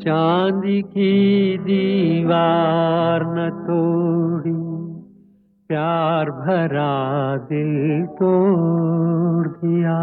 चांद की दीवार न तोड़ी, प्यार भरा दिल तोड़ दिया।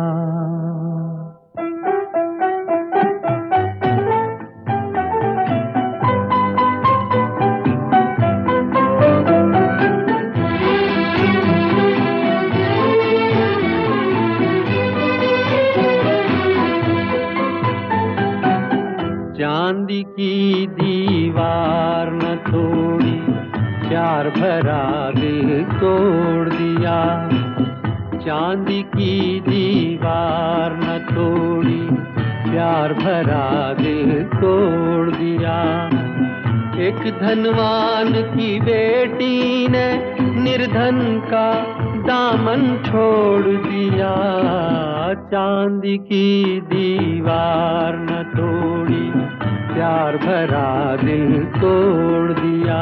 चांदी की दीवार न तोड़ी, प्यार भरा दिल तोड़ दिया। चांदी की दीवार न तोड़ी, प्यार भरा दिल तोड़ दिया। एक धनवान की बेटी ने निर्धन का दामन छोड़ दिया। चांदी की दीवार न तोड़ी, प्यार भरा दिल तोड़ दिया।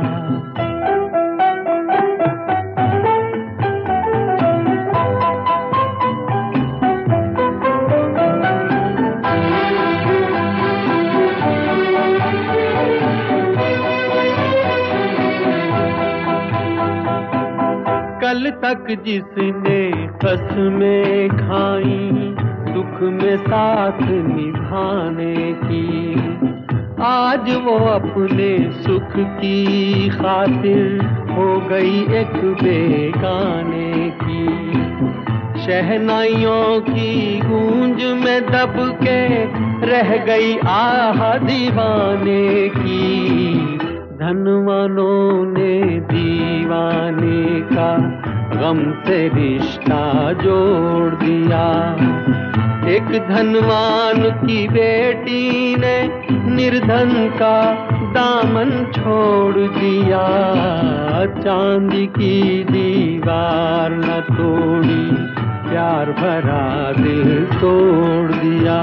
कल तक जिसने कसमें खाई, दुख में साथ निभाने की, आज वो अपने सुख की खातिर हो गई एक बेगाने की। शहनाइयों की गूंज में दब के रह गई आह दीवाने की। धनवानों ने दीवाने का गम से रिश्ता जोड़ दिया। एक धनवान की बेटी ने निर्धन का दामन छोड़ दिया। चांदी की दीवार न तोड़ी, प्यार भरा दिल तोड़ दिया।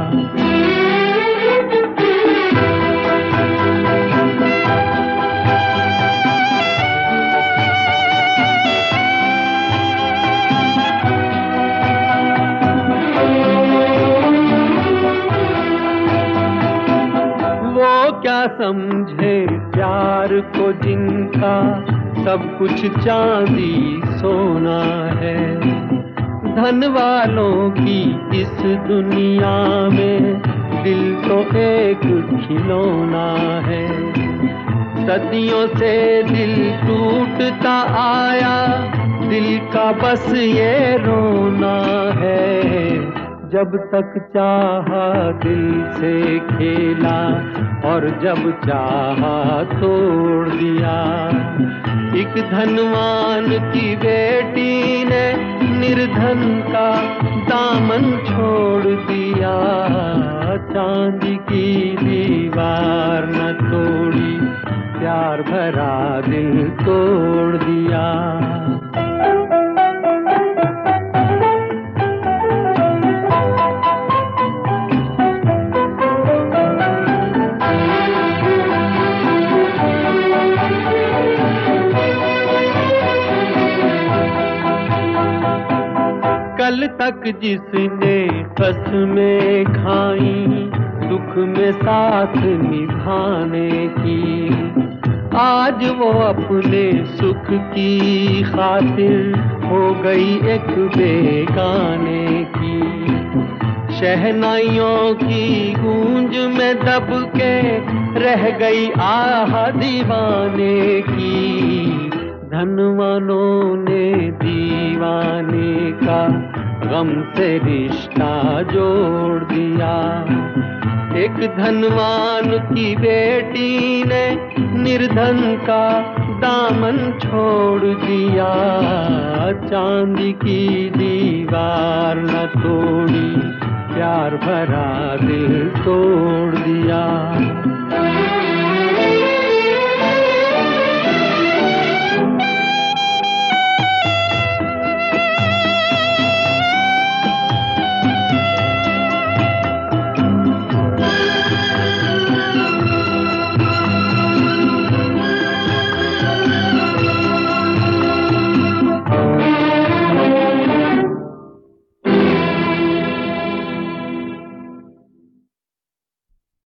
क्या समझे प्यार को जिनका सब कुछ चांदी सोना है। धन वालों की इस दुनिया में दिल तो एक खिलौना है। सदियों से दिल टूटता आया, दिल का बस ये रोना है। जब तक चाहा दिल से खेला और जब चाहा तोड़ दिया। एक धनवान की बेटी ने निर्धन का दामन छोड़ दिया। चांदी की दीवार न तोड़ी, प्यार भरा दिल तोड़ दिया। कल तक जिसने कसमें खाई, दुख में साथ निभाने की, आज वो अपने सुख की खातिर हो गई एक बेगाने की। शहनाइयों की गूंज में दब के रह गई आह दीवाने की। धनवानों ने दीवाने का गम से रिश्ता जोड़ दिया। एक धनवान की बेटी ने निर्धन का दामन छोड़ दिया। चांदी की दीवार न तोड़ी, प्यार भरा दिल तोड़